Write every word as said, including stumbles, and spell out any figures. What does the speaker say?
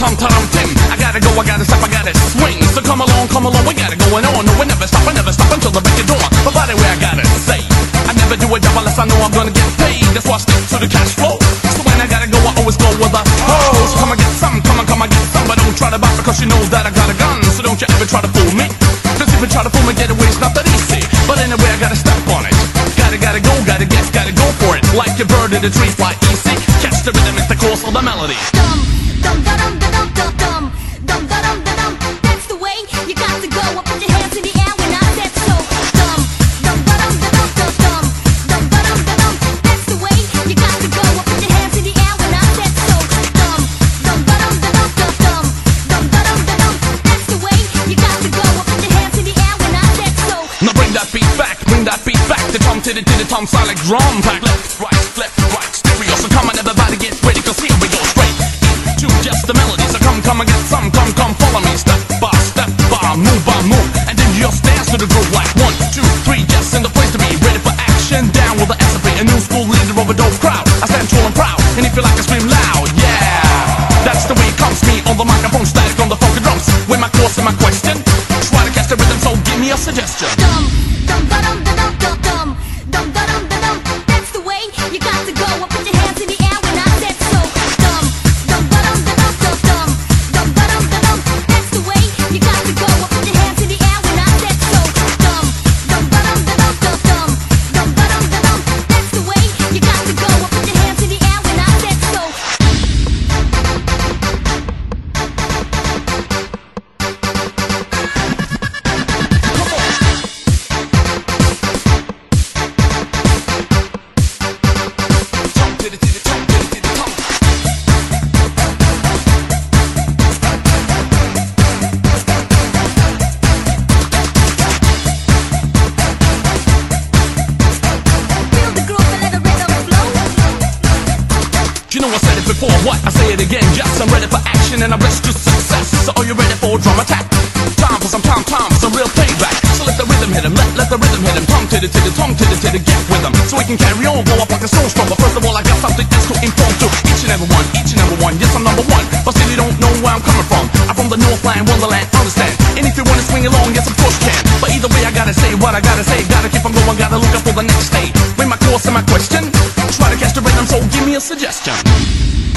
tum tum tim. I gotta go, I gotta stop, I gotta swing. So come along, come along, we got it going on. No, we never stop, I never stop until the break of dawn. But by the way, I gotta say, I never do a job unless I know I'm gonna get paid. That's why I stick to the cash flow. So when I gotta go, I always go with a oh. So come and get some, come on, come and get some. But don't try to buy because you know that I got a gun. So don't you ever try to fool me. Cause if you try to fool me, get away, it's not that easy. But anyway, I gotta step on it. Gotta, gotta go, gotta get, gotta go for it. Like a bird in the tree, fly easy. Catch the rhythm, it's the course of the melody. Dum, dum, da, dum, da, dum, dum, dum, dum, da, dum, da, dum. That's the way you got to go. Up, put your hands in the air when I said so. Dum, dum, da, dum, da, dum, dum, dum, dum, da, dum, da, dum. That's the way you got to go. Up, put your hands in the air when I said so. Dum, dum, da, dum, da, dum, dum, dum, dum, da, dum, da, dum. That's the way you got to go. Up, put your hands in the air when I said so. Now bring that beat back, bring that beat back. The tom to the to the tom sound like drum pack. Left, right, left, right, stereo. So come on, everybody get ready, cause here we go straight to just the melody. So come, come and get some, come, come, follow me. Step by step by, move by move, and then just dance to the groove like one, two, three. Just in the place to be ready for action. Down with the S F A, a new school leader of a dope crowd. I stand tall and proud, and if you like, I scream loud. Yeah, that's the way it comes. Me on the microphone, static on the funky drums. With my course and my question, try to catch the rhythm, so give me a suggestion. Dum, dum, da, dum, da, dum, dum, dum, dum, da, dum, da, dum. That's the way you got to go. Up, put your hands in the air when I said so. Dum, dum, da, dum, da, dum, dum, dum, dum, da, dum, da, dum. That's the way you got to go. Up, put your hands in the air when I said so. Dum, dum, da, dum, da, dum, dum, dum, dum, da, dum, da, dum. That's the way you got to go. Up, put your hands in the air when I said so. Feel the groove and let the rhythm flow. You know I said it before, what? I say it again, yes, I'm ready for action and I bless to success. So are you ready for a drum attack? Time for some time, time for some real payback. So let the rhythm hit him, let, let the rhythm hit him. Tongue to the, to the, tongue to the, to the, get with him. So we can carry on, go up like a stone storm. But first of all, I got something else to inform to each and every one, each and every one. Yes, I'm number one, but still you don't know where I'm coming from. I'm from the Northland, Wonderland, understand. And if you wanna swing along, yes, of course you can. But either way, I gotta say what I gotta say. Gotta keep on going, gotta look up for the next stage. Bring my course and my question, try to catch the rhythm, so give me a suggestion.